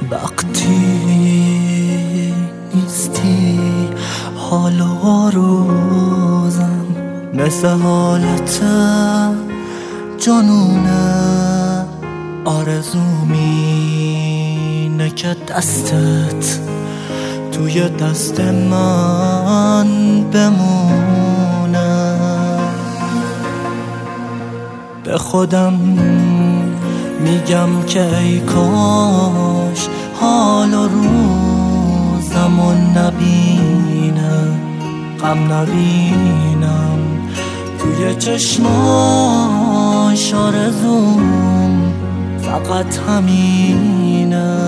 وقتی نیستی حالا روزم مثل حالت جنونه، آرزوم اینه که دستت توی دست من بمونه. به خودم میگم که ای کاش حال و روزمو نبینم، غم نبینم توی چشماش، آرزوم فقط همینه.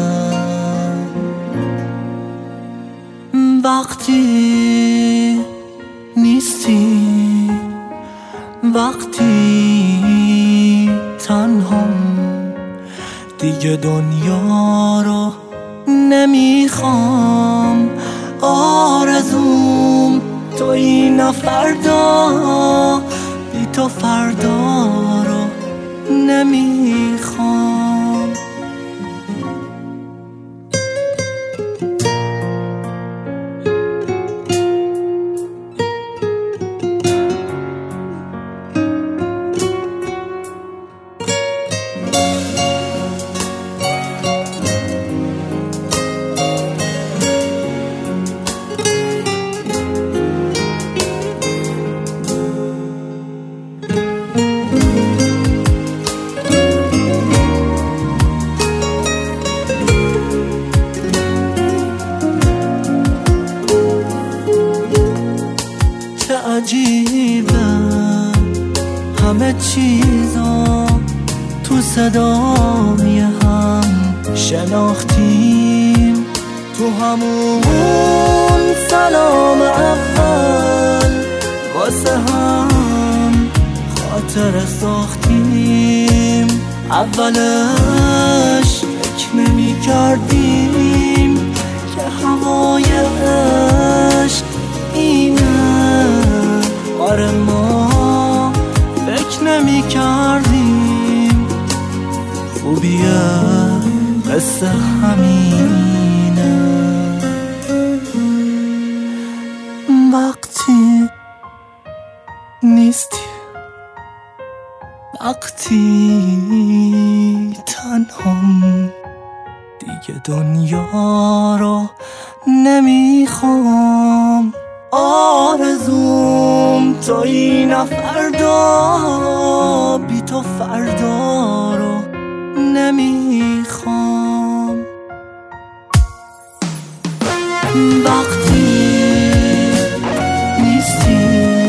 وقتی نیستی، وقتی تنهام، دیگه دنیا رو نمیخوام. آرزوم تویی، نه فردا، بی تو فردا رو نمیخوام. عجیبه همه چیزا تو صدای هم شناختیم، تو همون سلام اول واسه هم خاطر ساختیم. اولش فکر نمی کردیم که هوای عشق اینه، آره ما فکر نمی کردیم خوبیه قصه همینه. وقتی نیستی، وقتی تنهام، دیگه دنیا رو نمیخوام. آرزوم تویی، نه فردا، بی تو فردا رو نمیخوام. وقتی نیستی،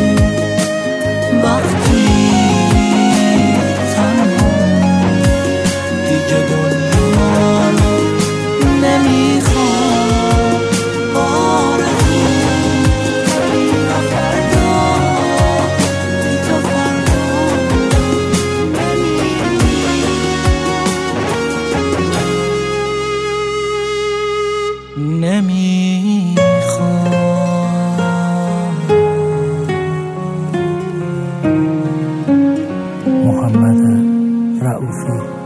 وقتی تنهام، دیگه دنیا رو نمیخوام. محمد رؤوفی.